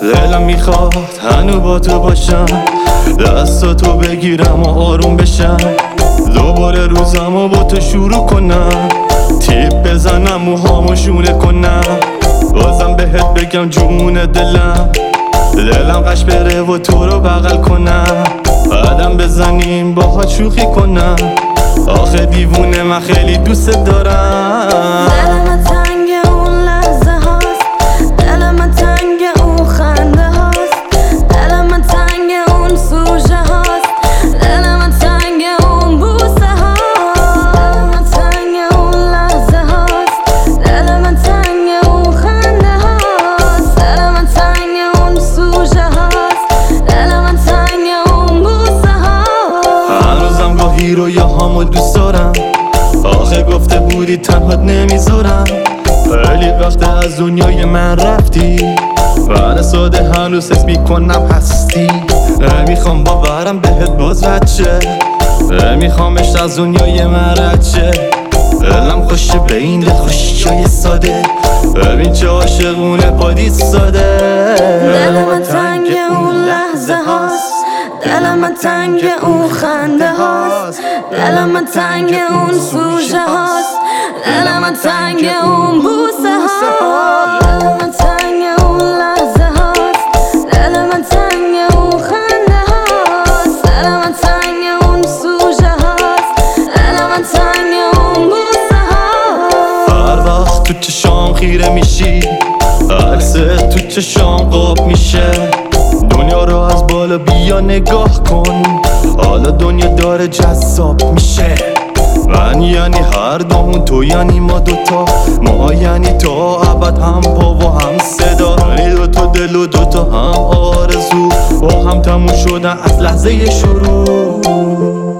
دلم میخواد هنو با تو باشم، دستاتو بگیرم و آروم بشم، دوباره روزمو با تو شروع کنم، تیپ بزنم موهامو شونه کنم، بازم بهت بگم جون دلم قش بره و تو رو بغل کنم، قدم بزنیم باهات شوخی کنم، آخه دیوونه من خیلی دوست دارم. دل من تنگ اون لحظه هاست، دل من تنگ اون خنده هاست، دل من تنگ اون سوژه هاست، دل من تنگ اون بوسه هاست، دل من تنگ اون لحظه هاست، دل من تنگ اون خنده هاست، دل من تنگ اون سوژه هاست، دل من تنگ اون بوسه هاست. هنوزم گاهی رویاهامو دوست دارم، آخه گفته بودی تنهات نمیذارم، خیلی وقت از دنیای من رفتی، بعد ساده هنوز حس میکنم هستی، نمیخوام باورم بهت باز رد شه، نمیخوامش از دنیای من رد شه، دلم خوشه به این دل خوشیای ساده، ببین چه عاشقونه پادیت ساده. دل من تنگ اون لحظه هاست، دل من تنگ اون خنده هاست، دل من تنگ اون سوژه هاست، دل من تنگ اون بوسه هاست، دل من تنگ اون لحظه هاست، دل من تنگ اون خنده هاست، دل من تنگ اون سوژه هاست، دل من تنگ اون بوسه هاست. هر وقت تو چشام خیره میشی، عکس تو چشام قاب میشه، دنیا رو از بالا بیا نگاه کن، حالا دنیا داره جذاب میشه، من یعنی هر دومون، تو یعنی ما دوتا، ما یعنی تا ابد هم پا و هم صدا، یعنی دوتا دل و دوتا هم آرزو، با هم تموم شدن از لحظه شروع.